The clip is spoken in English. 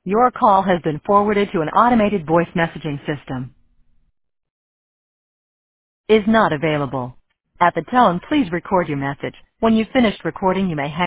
Your call has been forwarded to an automated voice messaging system. Is not available. At the tone, please record your message. When you've finished recording, you may hang